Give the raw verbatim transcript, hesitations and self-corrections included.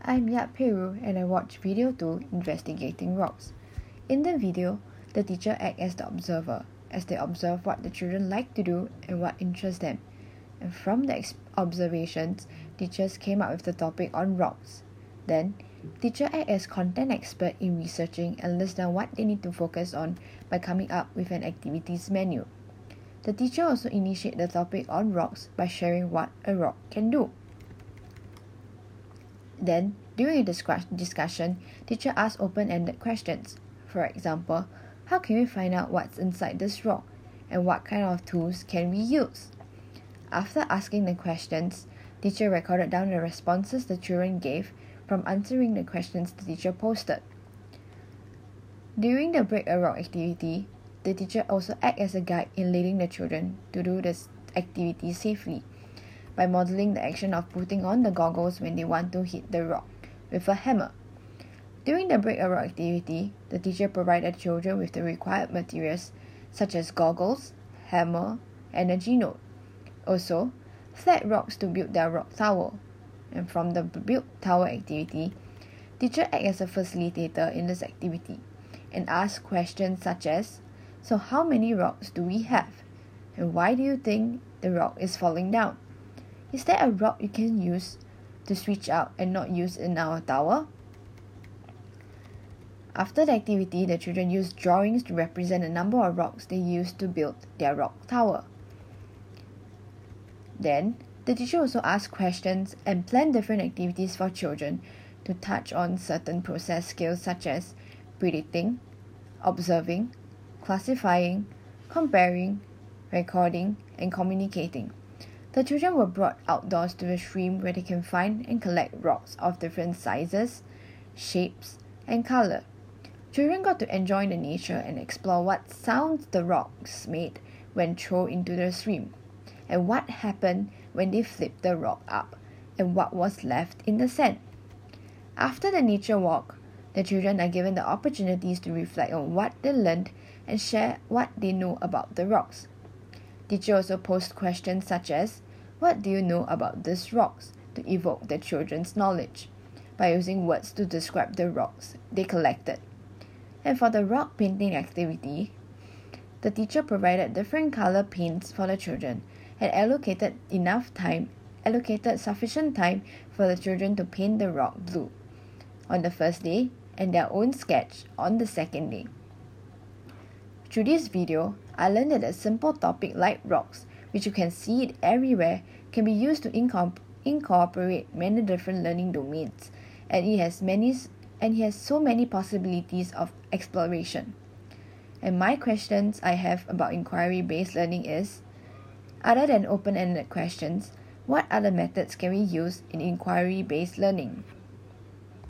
I'm Yap Peru and I watched video two, Investigating Rocks. In the video, the teacher acts as the observer, as they observe what the children like to do and what interests them. And from the ex- observations, teachers came up with the topic on rocks. Then, teacher acts as content expert in researching and lists down what they need to focus on by coming up with an activities menu. The teacher also initiates the topic on rocks by sharing what a rock can do. Then, during the discussion, teacher asks open-ended questions. For example, how can we find out what's inside this rock? And what kind of tools can we use? After asking the questions, teacher recorded down the responses the children gave from answering the questions the teacher posted. During the Break a Rock activity, the teacher also acts as a guide in leading the children to do this activity safely by modeling the action of putting on the goggles when they want to hit the rock with a hammer. During the Break a Rock activity, the teacher provided children with the required materials such as goggles, hammer, and a G-note. Also, flat rocks to build their rock tower. And from the build tower activity, teacher acts as a facilitator in this activity and asks questions such as, so how many rocks do we have? And why do you think the rock is falling down? Is there a rock you can use to switch out and not use in our tower? After the activity, the children used drawings to represent the number of rocks they used to build their rock tower. Then, the teacher also asked questions and planned different activities for children to touch on certain process skills such as predicting, observing, classifying, comparing, recording, and communicating. The children were brought outdoors to a stream where they can find and collect rocks of different sizes, shapes, and color. Children got to enjoy the nature and explore what sounds the rocks made when thrown into the stream, and what happened when they flipped the rock up, and what was left in the sand. After the nature walk, the children are given the opportunities to reflect on what they learned and share what they know about the rocks. Teacher also posed questions such as, what do you know about these rocks? To evoke the children's knowledge by using words to describe the rocks they collected. And for the rock painting activity, the teacher provided different color paints for the children and allocated enough time, allocated sufficient time for the children to paint the rock blue on the first day and their own sketch on the second day. Through this video, I learned that a simple topic like rocks, which you can see it everywhere, can be used to incorp- incorporate many different learning domains, and it has many and it has so many possibilities of exploration. And my questions I have about inquiry-based learning is, other than open-ended questions, what other methods can we use in inquiry-based learning?